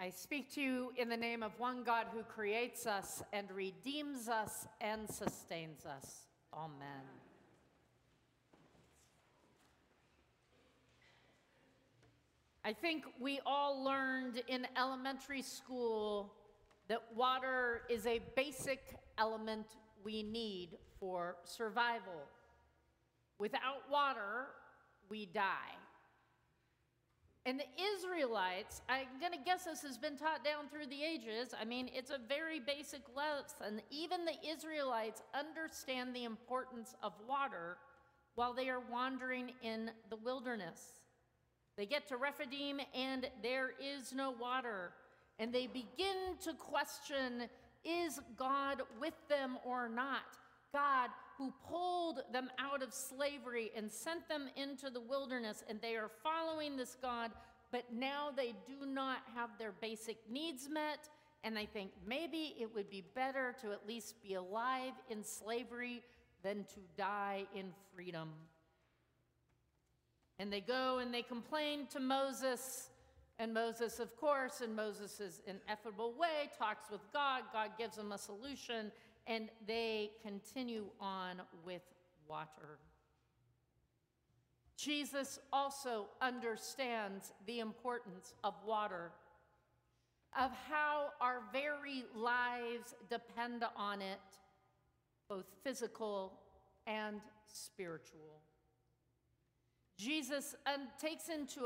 I speak to you in the name of one God who creates us and redeems us and sustains us. Amen. I think we all learned in elementary school that water is a basic element we need for survival. Without water, we die. And the Israelites, I'm going to guess this has been taught down through the ages. I mean, it's a very basic lesson. Even the Israelites understand the importance of water while they are wandering in the wilderness. They get to Rephidim and there is no water. And they begin to question, is God with them or not? God who pulled them out of slavery and sent them into the wilderness, and they are following this God, but now they do not have their basic needs met, and they think maybe it would be better to at least be alive in slavery than to die in freedom. And they go and they complain to Moses, and Moses, of course, in Moses' ineffable way, talks with God. God gives them a solution, and they continue on with water. Jesus also understands the importance of water, of how our very lives depend on it, both physical and spiritual. Jesus takes into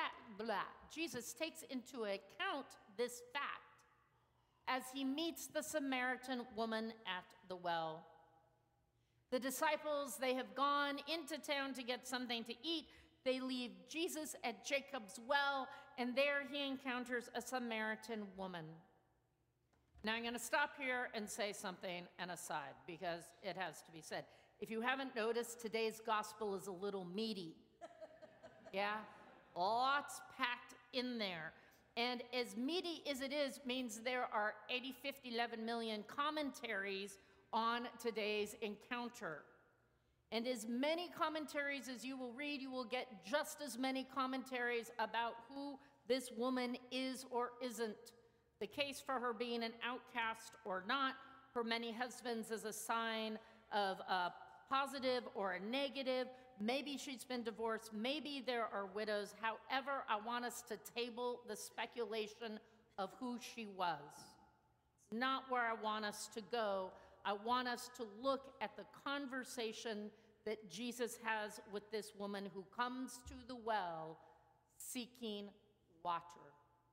account this fact as he meets the Samaritan woman at the well. The disciples, they have gone into town to get something to eat. They leave Jesus at Jacob's well, and there he encounters a Samaritan woman. Now I'm going to stop here and say something, an aside, because it has to be said. If you haven't noticed, today's gospel is a little meaty. Yeah? Lots packed in there. And as meaty as it is, means there are 80, 50, 11 million commentaries on today's encounter. And as many commentaries as you will read, you will get just as many commentaries about who this woman is or isn't. The case for her being an outcast or not, her many husbands as a sign of a positive or a negative. Maybe she's been divorced. Maybe there are widows. However, I want us to table the speculation of who she was. It's not where I want us to go. I want us to look at the conversation that Jesus has with this woman who comes to the well seeking water.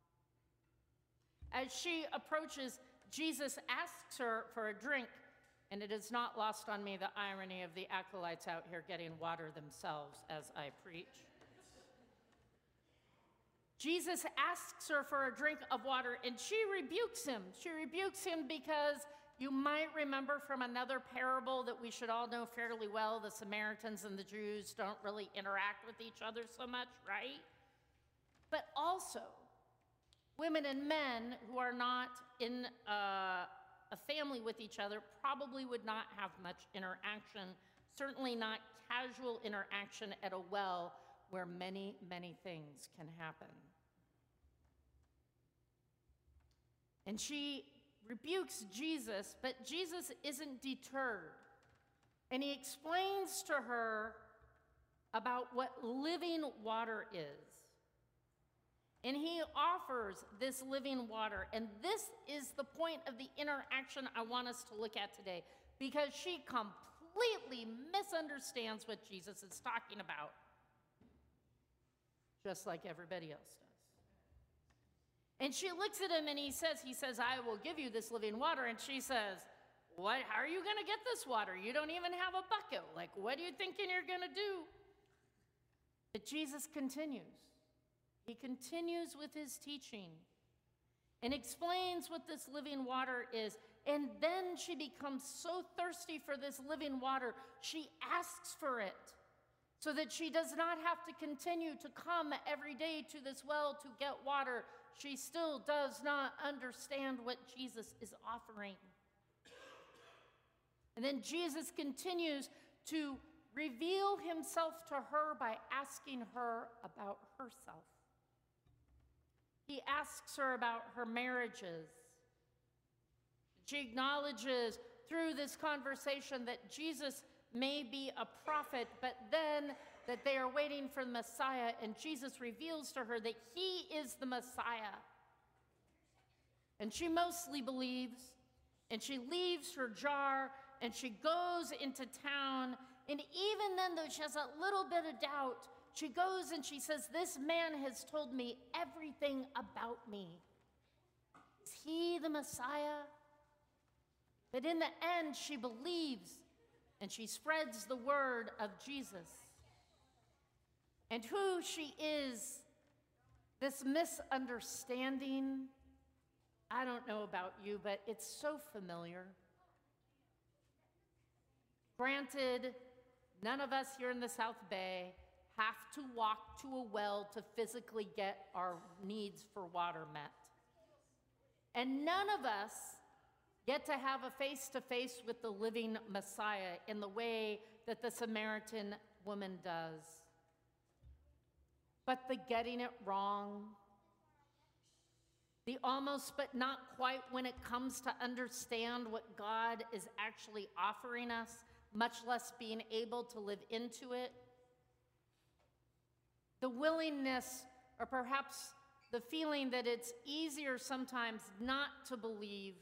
As she approaches, Jesus asks her for a drink. And it is not lost on me the irony of the acolytes out here getting water themselves as I preach. Jesus asks her for a drink of water, and she rebukes him. She rebukes him because you might remember from another parable that we should all know fairly well, the Samaritans and the Jews don't really interact with each other so much, right? But also, women and men who are not in a family with each other probably would not have much interaction, certainly not casual interaction at a well where many, many things can happen. And she rebukes Jesus, but Jesus isn't deterred. And he explains to her about what living water is. And he offers this living water. And this is the point of the interaction I want us to look at today, because she completely misunderstands what Jesus is talking about, just like everybody else does. And she looks at him and he says, I will give you this living water. And she says, what? How are you going to get this water? You don't even have a bucket. Like, what are you thinking you're going to do? But Jesus continues. He continues with his teaching and explains what this living water is. And then she becomes so thirsty for this living water, she asks for it so that she does not have to continue to come every day to this well to get water. She still does not understand what Jesus is offering. And then Jesus continues to reveal himself to her by asking her about herself. He asks her about her marriages. She acknowledges through this conversation that Jesus may be a prophet, but then that they are waiting for the Messiah, and Jesus reveals to her that he is the Messiah. And she mostly believes, and she leaves her jar, and she goes into town, and even then, though she has a little bit of doubt, she goes and she says, "This man has told me everything about me. Is he the Messiah?" But in the end, she believes, and she spreads the word of Jesus. And who she is, this misunderstanding, I don't know about you, but it's so familiar. Granted, none of us here in the South Bay have to walk to a well to physically get our needs for water met. And none of us get to have a face-to-face with the living Messiah in the way that the Samaritan woman does. But the getting it wrong, the almost but not quite when it comes to understand what God is actually offering us, much less being able to live into it, the willingness, or perhaps the feeling that it's easier sometimes not to believe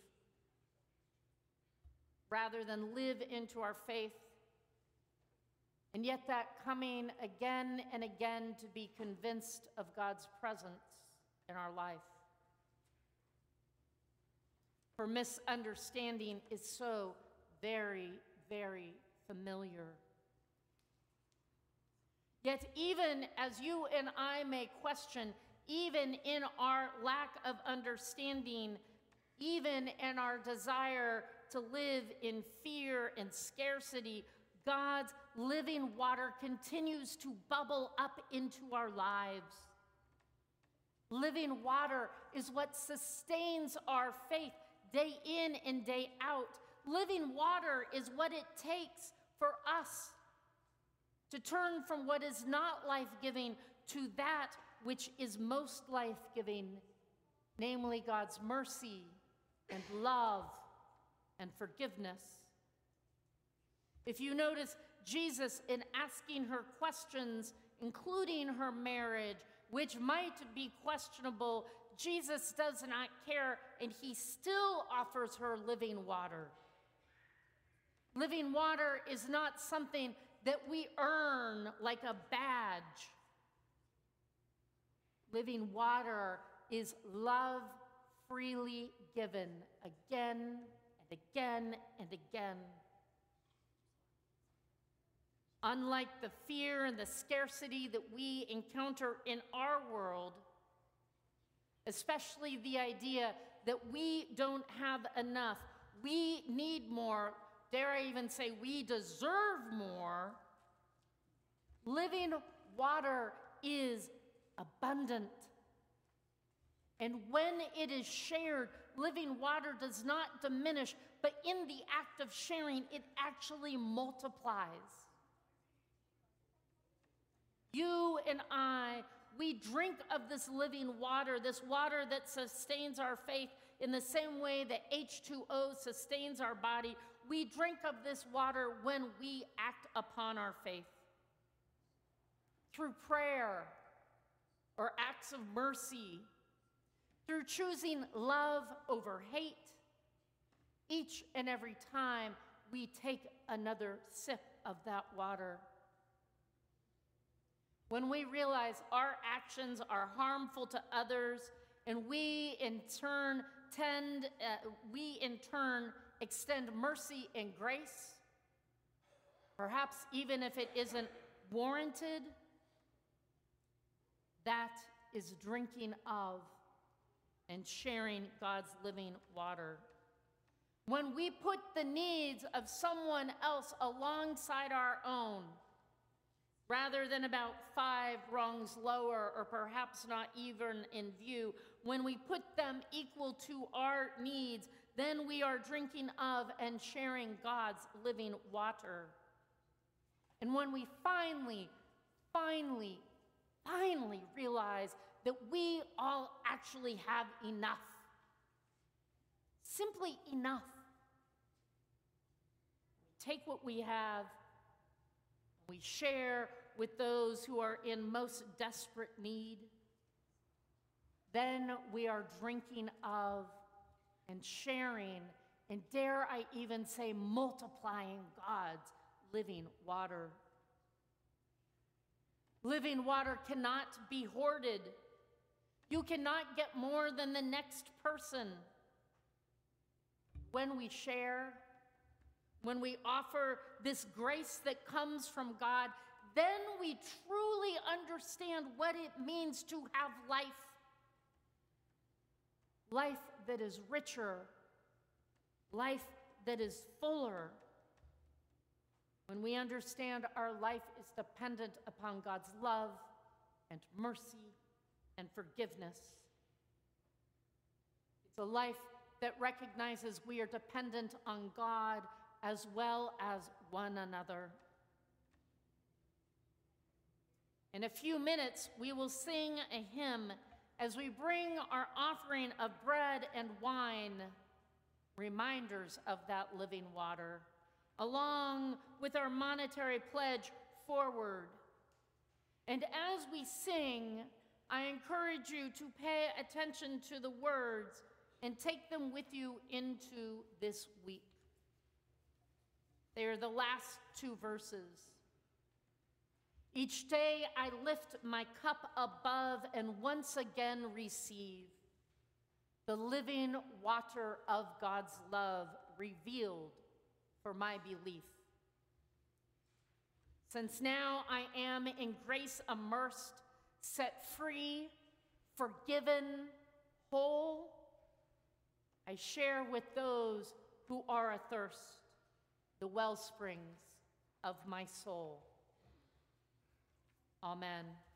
rather than live into our faith, and yet that coming again and again to be convinced of God's presence in our life. For misunderstanding is so very, very familiar. Yet even as you and I may question, even in our lack of understanding, even in our desire to live in fear and scarcity, God's living water continues to bubble up into our lives. Living water is what sustains our faith day in and day out. Living water is what it takes for us to turn from what is not life-giving to that which is most life-giving, namely God's mercy and love and forgiveness. If you notice, Jesus, in asking her questions, including her marriage, which might be questionable, Jesus does not care, and he still offers her living water. Living water is not something that we earn like a badge. Living water is love freely given again and again and again. Unlike the fear and the scarcity that we encounter in our world, especially the idea that we don't have enough, we need more, dare I even say we deserve more, living water is abundant. And when it is shared, living water does not diminish, but in the act of sharing, it actually multiplies. You and I, we drink of this living water, this water that sustains our faith in the same way that H2O sustains our body. We drink of this water when we act upon our faith. Through prayer or acts of mercy, through choosing love over hate, each and every time we take another sip of that water. When we realize our actions are harmful to others, and we in turn extend mercy and grace, perhaps even if it isn't warranted, that is drinking of and sharing God's living water. When we put the needs of someone else alongside our own, rather than about 5 rungs lower or perhaps not even in view, when we put them equal to our needs, then we are drinking of and sharing God's living water. And when we finally realize that we all actually have enough. Simply enough. We take what we have, we share with those who are in most desperate need. Then we are drinking of and sharing, and dare I even say multiplying God's living water. Living water cannot be hoarded. You cannot get more than the next person. When we share, when we offer this grace that comes from God, then we truly understand what it means to have life. Life that is richer, life that is fuller. When we understand our life is dependent upon God's love and mercy and forgiveness. It's a life that recognizes we are dependent on God as well as one another. In a few minutes, we will sing a hymn as we bring our offering of bread and wine, reminders of that living water, along with our monetary pledge forward. And as we sing, I encourage you to pay attention to the words and take them with you into this week. They are the last two verses. Each day I lift my cup above and once again receive the living water of God's love revealed for my belief. Since now I am in grace immersed, set free, forgiven, whole, I share with those who are athirst the well springs of my soul. Amen.